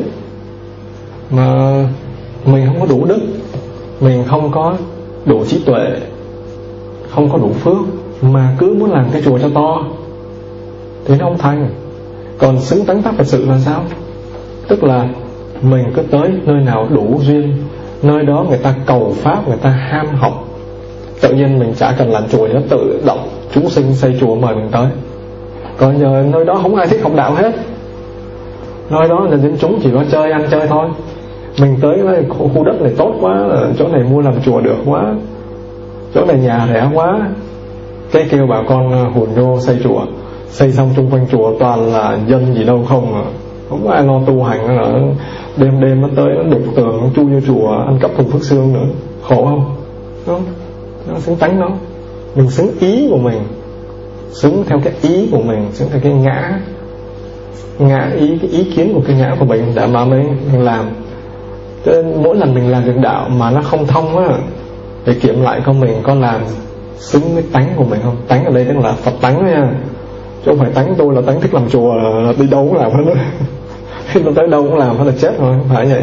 mà mình không có đủ đức, mình không có đủ trí tuệ, không có đủ phước, mà cứ muốn làm cái chùa cho to thì nó không thành. Còn xứng tánh tác Phật sự là sao? Tức là mình cứ tới nơi nào đủ duyên, nơi đó người ta cầu pháp, người ta ham học, tự nhiên mình chả cần làm chùa, nó tự động chúng sinh xây chùa mời mình tới. Còn giờ nơi đó không ai thích học đạo hết, nơi đó là dân chúng chỉ có chơi ăn chơi thôi. Mình tới với khu đất này tốt quá, chỗ này mua làm chùa được quá, chỗ này nhà rẻ quá, cái kêu bà con hùn vô xây chùa. Xây xong chung quanh chùa toàn là dân gì đâu không à. Không có ai lo tu hành nữa. Đêm đêm nó tới nó đục tường, nó chui vô chùa ăn cắp thùng phước xương nữa. Khổ không? Đúng không? Nó xứng tánh nó. Mình xứng ý của mình, xứng theo cái ý của mình, xứng theo cái ngã ngã ý, cái ý kiến của cái ngã của mình để mà mình, mình làm. Cho nên mỗi lần mình làm việc đạo mà nó không thông á, để kiểm lại coi mình có làm xứng với tánh của mình không. Tánh ở đây tức là Phật tánh đó nha, chứ không phải tánh tôi là tánh thích làm chùa là đi đâu cũng làm hết đó. Khi tôi tới đâu cũng làm hết là chết rồi, không phải vậy.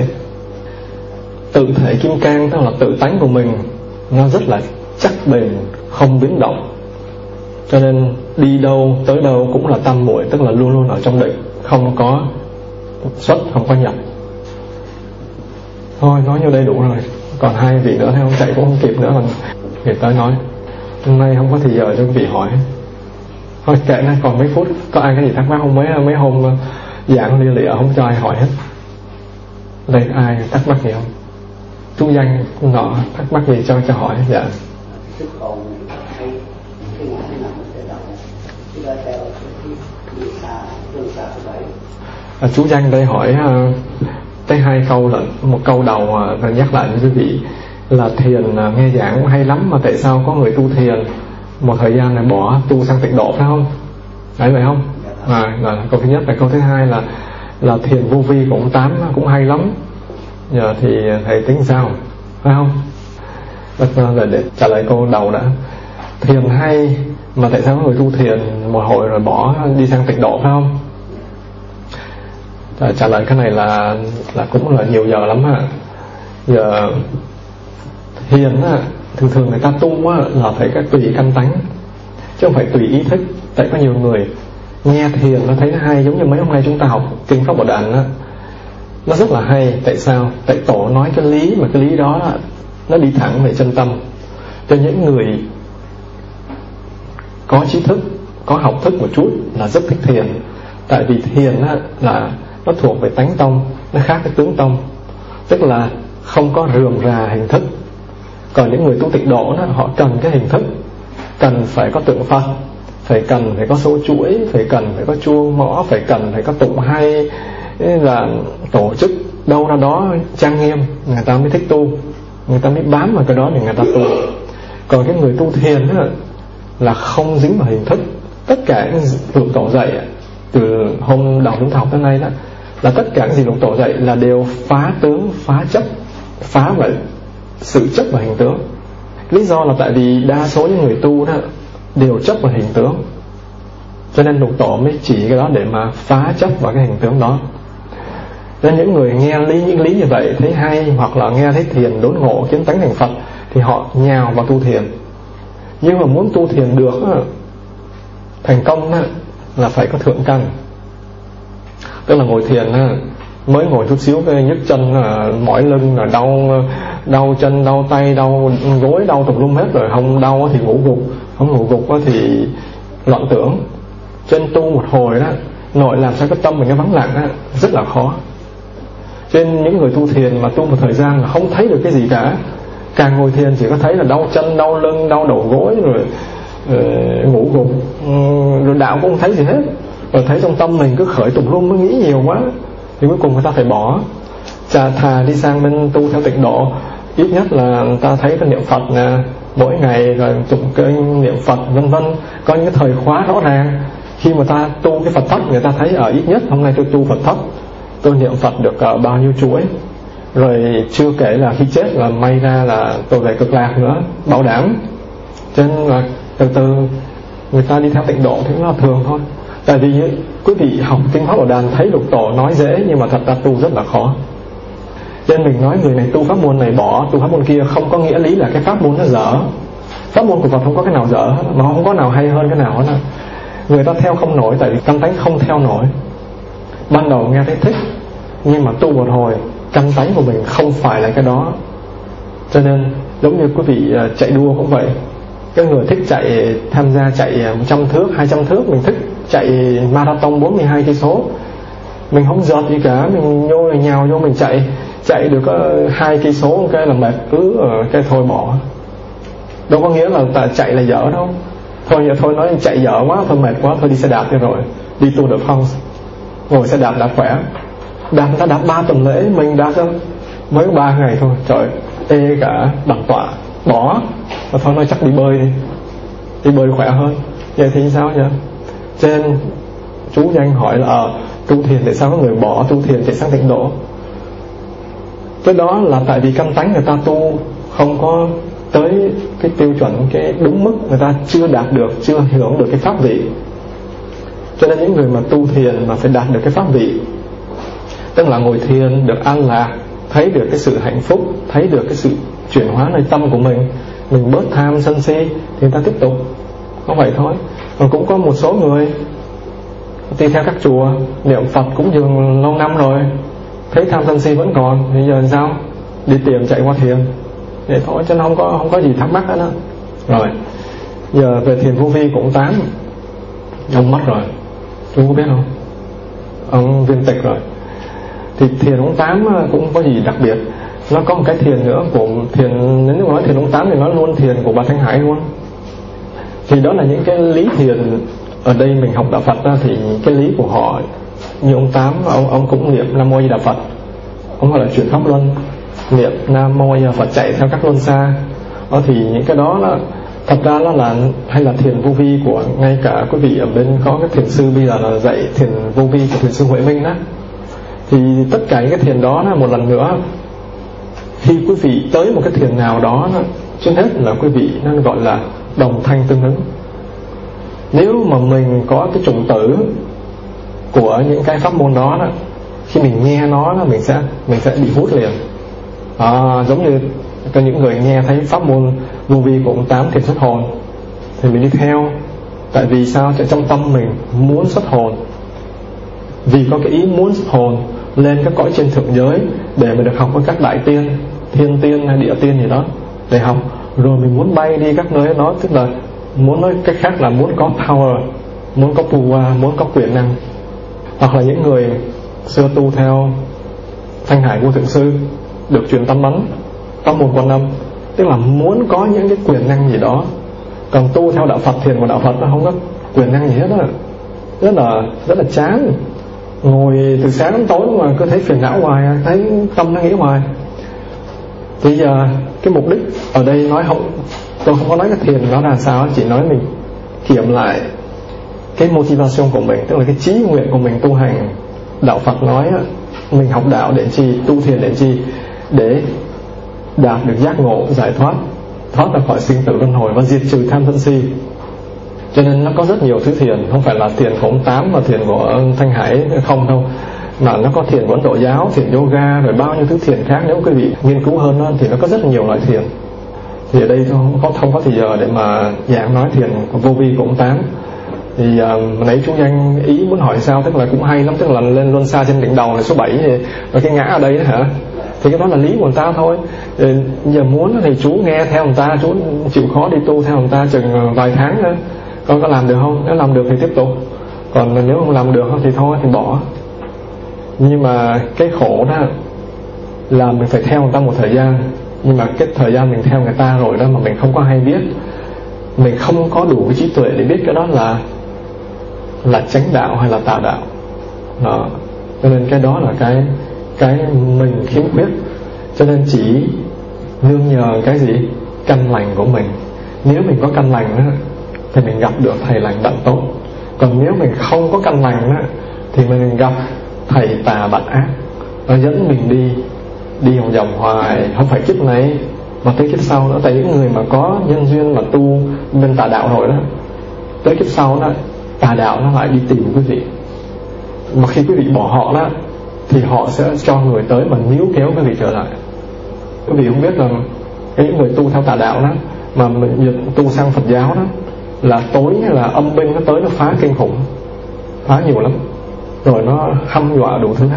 Tự thể kim cang tức là tự tánh của mình nó rất là chắc bền, không biến động. Cho nên đi đâu tới đâu cũng là tam muội, tức là luôn luôn ở trong định, không có xuất, không có nhập. Thôi nói như đây đủ rồi, còn hai vị nữa theo chạy cũng không kịp nữa. Còn người tới nói hôm nay không có thì giờ cho quý vị hỏi, thôi kệ nó, còn mấy phút, có ai cái gì thắc mắc không? Mấy mấy hôm giảng lia lịa không cho ai hỏi hết. Đây ai thắc mắc gì không? Chú danh nọ thắc mắc gì cho cho hỏi. Dạ. À, chú danh đây hỏi uh, tới hai câu lận. Một câu đầu uh, nhắc lại với quý vị là thiền uh, nghe giảng cũng hay lắm, mà tại sao có người tu thiền một thời gian này bỏ tu sang tịnh độ, phải không? Đấy vậy không? À, là câu thứ nhất. Và câu thứ hai là là thiền vô vi của ông Tám cũng hay lắm. Giờ thì thầy tính sao, phải không? Để, để trả lời câu đầu đã. Thiền hay, mà tại sao có người tu thiền một hồi rồi bỏ đi sang tịnh độ, phải không? À, trả lời cái này là là cũng là nhiều giờ lắm ha. Giờ thiền á, thường thường người ta tu á, là phải cái tùy căn tánh chứ không phải tùy ý thích. Tại có nhiều người nghe thiền nó thấy nó hay, giống như mấy hôm nay chúng ta học kinh Pháp Bảo Đàn á, nó rất là hay. Tại sao? Tại tổ nói cái lý mà cái lý đó á, nó đi thẳng về chân tâm. Cho những người có trí thức, có học thức một chút là rất thích thiền. Tại vì thiền á, là nó thuộc về tánh tông, nó khác cái tướng tông, tức là không có rườm rà hình thức. Còn những người tu tịnh độ đó, họ cần cái hình thức, cần phải có tượng Phật, phải cần phải có số chuỗi, phải cần phải có chuông mõ, phải cần phải có tụng hay, là tổ chức đâu ra đó trang nghiêm, người ta mới thích tu, người ta mới bám vào cái đó để người ta tu. Còn cái người tu thiền đó, là không dính vào hình thức. Tất cả những lục tổ dạy từ hôm đầu chúng ta học tới nay đó, là tất cả những gì lục tổ dạy là đều phá tướng, phá chấp, phá vào sự chấp vào hình tướng. Lý do là tại vì đa số những người tu đó đều chấp vào hình tướng, cho nên lục tổ mới chỉ cái đó để mà phá chấp vào cái hình tướng đó. Nên những người nghe lý những lý như vậy thấy hay, hoặc là nghe thấy thiền đốn ngộ kiến tánh thành Phật, thì họ nhào vào tu thiền. Nhưng mà muốn tu thiền được thành công là phải có thượng căn. Tức là ngồi thiền mới ngồi chút xíu cái nhức chân, mỏi lưng, đau đau chân, đau tay, đau gối, đau tùm lum hết rồi. Không đau thì ngủ gục, không ngủ gục thì loạn tưởng. Trên tu một hồi đó, nội làm sao cái tâm mình nó vắng lặng đó, rất là khó. Trên những người tu thiền mà tu một thời gian là không thấy được cái gì cả. Càng ngồi thiền chỉ có thấy là đau chân, đau lưng, đau đầu gối, rồi uh, ngủ gục, um, rồi đạo cũng không thấy gì hết. Rồi thấy trong tâm mình cứ khởi tùm lum, mới nghĩ nhiều quá, thì cuối cùng người ta phải bỏ. Chà, thà đi sang bên tu theo tịnh độ, ít nhất là người ta thấy cái niệm Phật nè, mỗi ngày rồi tụng kinh niệm Phật vân vân, có những cái thời khóa rõ ràng. Khi mà ta tu cái Phật thất, người ta thấy ở ít nhất hôm nay tôi tu Phật thất, tôi niệm Phật được uh, bao nhiêu chuỗi. Rồi chưa kể là khi chết là may ra là tôi về cực lạc nữa, bảo đảm. Cho nên là từ từ người ta đi theo tịnh độ thì nó là thường thôi. Tại vì quý vị học kinh Pháp Bảo Đàn thấy lục tổ nói dễ, nhưng mà thật ra tu rất là khó. Cho nên mình nói người này tu pháp môn này bỏ tu pháp môn kia, không có nghĩa lý là cái pháp môn nó dở. Pháp môn của Phật không có cái nào dở, mà không có nào hay hơn cái nào hết. Người ta theo không nổi, tại vì căn tánh không theo nổi. Ban đầu nghe thấy thích, nhưng mà tu một hồi căn tánh của mình không phải là cái đó. Cho nên giống như quý vị chạy đua cũng vậy. Cái người thích chạy, tham gia chạy một trăm thước, hai trăm thước, mình thích chạy marathon bốn mươi hai cây số, mình không giật gì cả, mình nhô rồi nhào vô mình chạy, chạy được có hai cây số cái là mệt cứ cái thôi bỏ. Đâu có nghĩa là ta chạy là dở đâu. Thôi giờ thôi nói chạy dở quá, thôi mệt quá, thôi đi xe đạp đi rồi, đi Tour de France, ngồi xe đạp đạp khỏe. Đạp ta đạp ba tuần lễ, mình đạp cho mới ba ngày thôi, trời ê cả bằng tọa, bỏ. Và thôi nói chắc đi bơi đi, đi bơi khỏe hơn. Vậy thì sao vậy? Trên chú danh hỏi là à, tu thiền tại sao có người bỏ tu thiền chạy sang tịnh độ? Cái đó là tại vì căn tánh người ta tu không có tới cái tiêu chuẩn, cái đúng mức, người ta chưa đạt được, chưa hưởng được cái pháp vị. Cho nên những người mà tu thiền mà phải đạt được cái pháp vị, tức là ngồi thiền được an lạc, thấy được cái sự hạnh phúc, thấy được cái sự chuyển hóa nơi tâm của mình, mình bớt tham sân si, thì người ta tiếp tục. Không vậy thôi. Còn cũng có một số người đi theo các chùa niệm Phật cũng dường lâu năm rồi, thấy tham sân si vẫn còn, thì giờ làm sao? Đi tìm chạy qua thiền vậy thôi, chứ nó không có không có gì thắc mắc hết đó. Rồi giờ về thiền vô vi của ông Tám, ông mất rồi, chú có biết không? Ông viên tịch rồi. Thì thiền ông Tám cũng có gì đặc biệt. Nó có một cái thiền nữa của thiền, nếu như nói thiền ông Tám thì nó luôn thiền của bà Thanh Hải luôn. Thì đó là những cái lý thiền ở đây mình học đạo Phật ra, thì cái lý của họ như ông Tám, ông ông cũng niệm Nam Mô Di Đà Phật, ông gọi là chuyển pháp luân, niệm Nam Mô Di Đà Phật chạy theo các luân xa. Đó thì những cái đó là thật ra nó là hay là thiền vô vi của ngay cả quý vị ở bên có cái thiền sư bây giờ là dạy thiền vô vi của thiền sư Huệ Minh đó. Thì tất cả những cái thiền đó là một lần nữa, khi quý vị tới một cái thiền nào đó, trước hết là quý vị nên gọi là đồng thanh tương ứng. Nếu mà mình có cái chủng tử của những cái pháp môn đó, đó khi mình nghe nó mình sẽ mình sẽ bị hút liền. À, giống như có những người nghe thấy pháp môn vô vi của ông Tám thiền xuất hồn thì mình đi theo. Tại vì sao? Trong tâm mình muốn xuất hồn, vì có cái ý muốn xuất hồn lên các cõi trên thượng giới để mình được học với các đại tiên, thiên tiên hay địa tiên gì đó để học. Rồi mình muốn bay đi các nơi đó, tức là muốn nói cách khác là muốn có power, muốn có puwa, muốn có quyền năng. Hoặc là những người xưa tu theo Thanh Hải Vô Thượng Sư được truyền tâm ấn pháp môn Quan Âm, tức là muốn có những cái quyền năng gì đó. Còn tu theo đạo Phật, thiền của đạo Phật nó không có quyền năng gì hết đó. Rất là rất là chán, ngồi từ sáng đến tối mà cứ thấy phiền não hoài, thấy tâm nó nghĩ hoài. Thì giờ cái mục đích ở đây nói không, tôi không có nói cái thiền nó là sao, chỉ nói mình kiểm lại cái motivation của mình, tức là cái chí nguyện của mình tu hành. Đạo Phật nói mình học đạo để chi, tu thiền để chi, để đạt được giác ngộ, giải thoát, thoát ra khỏi sinh tử luân hồi và diệt trừ tham sân si. Cho nên nó có rất nhiều thứ thiền, không phải là thiền của ông Tám và thiền của Thanh Hải không đâu, mà nó có thiền của Ấn Độ giáo, thiền yoga, rồi bao nhiêu thứ thiền khác. Nếu quý vị nghiên cứu hơn đó, thì nó có rất nhiều loại thiền. Thì ở đây tôi không có, không có thời giờ để mà giảng nói thiền vô vi của ông Tám. Thì uh, nãy chú Danh ý muốn hỏi sao, tức là cũng hay lắm, tức là lên luân xa trên đỉnh đầu là số bảy, rồi cái ngã ở đây đó hả? Thì cái đó là lý của người ta thôi. Thì giờ muốn thì chú nghe theo người ta, chú chịu khó đi tu theo người ta chừng vài tháng nữa. Con có làm được không? Nếu làm được thì tiếp tục, còn nếu không làm được thì thôi thì bỏ. Nhưng mà cái khổ đó là mình phải theo người ta một thời gian, nhưng mà cái thời gian mình theo người ta rồi đó mà mình không có hay biết, mình không có đủ cái trí tuệ để biết cái đó là là chánh đạo hay là tà đạo đó. Cho nên cái đó là cái cái mình khiếm khuyết. Cho nên chỉ nương nhờ cái gì? Căn lành của mình. Nếu mình có căn lành đó, thì mình gặp được thầy lành bạn tốt. Còn nếu mình không có căn lành đó, thì mình gặp thầy tà bạn ác, nó dẫn mình đi đi vòng vòng hoài, không phải kiếp này mà tới kiếp sau nữa. Tại những người mà có nhân duyên mà tu bên tà đạo rồi đó, tới kiếp sau đó tà đạo nó lại đi tìm quý vị. Mà khi quý vị bỏ họ đó, thì họ sẽ cho người tới mà níu kéo quý vị trở lại. Quý vị không biết là những người tu theo tà đạo đó mà mình tu sang Phật giáo đó, là tối là âm binh nó tới nó phá kinh khủng, phá nhiều lắm, rồi nó hăm dọa đủ thứ hết.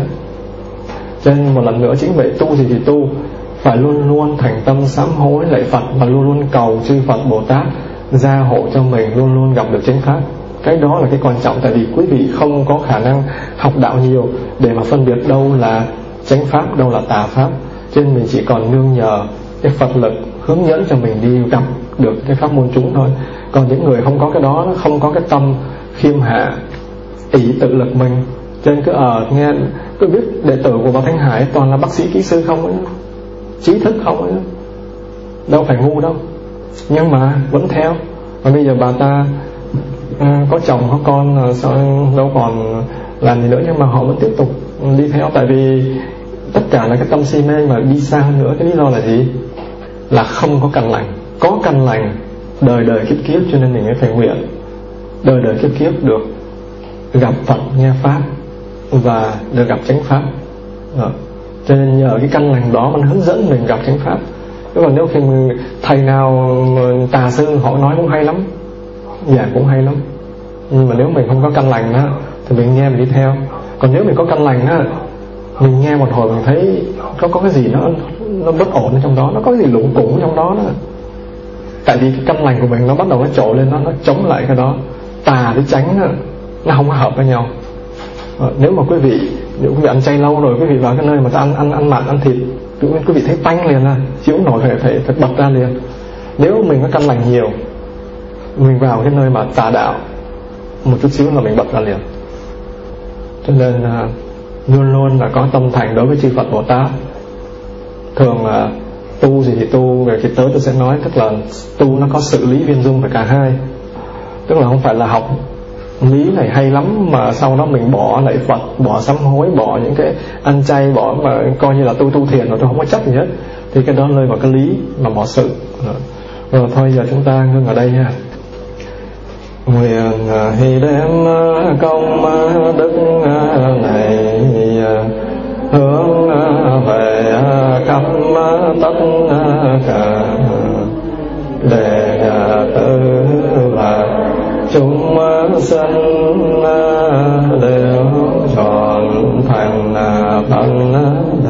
Cho nên một lần nữa chính vậy, tu gì thì tu phải luôn luôn thành tâm sám hối lạy Phật, và luôn luôn cầu chư Phật Bồ Tát gia hộ cho mình luôn luôn gặp được chánh pháp. Cái đó là cái quan trọng. Tại vì quý vị không có khả năng học đạo nhiều để mà phân biệt đâu là chánh pháp, đâu là tà pháp. Cho nên mình chỉ còn nương nhờ cái Phật lực hướng dẫn cho mình đi gặp được cái pháp môn chúng thôi. Còn những người không có cái đó, không có cái tâm khiêm hạ, ỷ tự lực mình, cho nên cứ ở uh, nghe cứ biết đệ tử của Bà Thanh Hải toàn là bác sĩ kỹ sư không ấy, trí thức không ấy, đâu phải ngu đâu, nhưng mà vẫn theo. Và bây giờ bà ta uh, có chồng có con, uh, sao đâu còn làm gì nữa, nhưng mà họ vẫn tiếp tục đi theo. Tại vì tất cả là cái tâm si mê. Mà đi xa hơn nữa, cái lý do là gì? Là không có căn lành. Có căn lành đời đời kiếp kiếp, cho nên mình mới phải nguyện đời đời kiếp kiếp được gặp Phật, nghe pháp và được gặp chánh pháp đó. Cho nên nhờ cái căn lành đóมันhướng dẫn mình gặp chánh pháp. Chứ còn nếu khi mình, thầy nào tà sư họ nói cũng hay lắm, giảng cũng hay lắm, nhưng mà nếu mình không có căn lành đó thì mình nghe mình đi theo. Còn nếu mình có căn lành đó, mình nghe một hồi mình thấy có có cái gì nó nó bất ổn ở trong đó, nó có cái gì lủng củng trong đó đó. Tại vì cái căn lành của mình nó bắt đầu nó trội lên, nó nó chống lại cái đó. Tà với chánh đó, nó không có hợp với nhau. À, nếu mà quý vị nếu quý vị ăn chay lâu rồi, quý vị vào cái nơi mà ta ăn ăn ăn mặn ăn thịt, quý vị thấy tanh liền, là chịu nổi, phải phải phải bật ra liền. Nếu mình có căn lành nhiều, mình vào cái nơi mà tà đạo một chút xíu là mình bật ra liền. Cho nên à, luôn luôn là có tâm thành đối với chư Phật Bồ Tát. Thường là tu gì thì tu, về cái tới tôi sẽ nói, tức là tu nó có sự lý viên dung phải cả hai. Tức là không phải là học lý này hay lắm mà sau đó mình bỏ lạy Phật, bỏ sám hối, bỏ những cái ăn chay, bỏ mà coi như là tôi tu thiền rồi tôi không có chấp gì hết, thì cái đó rơi vào cái lý mà bỏ sự. Rồi thôi giờ chúng ta ngưng ở đây ha. Nguyện hy đem công đức này hướng về khắp chúng sinh đều chọn thành phần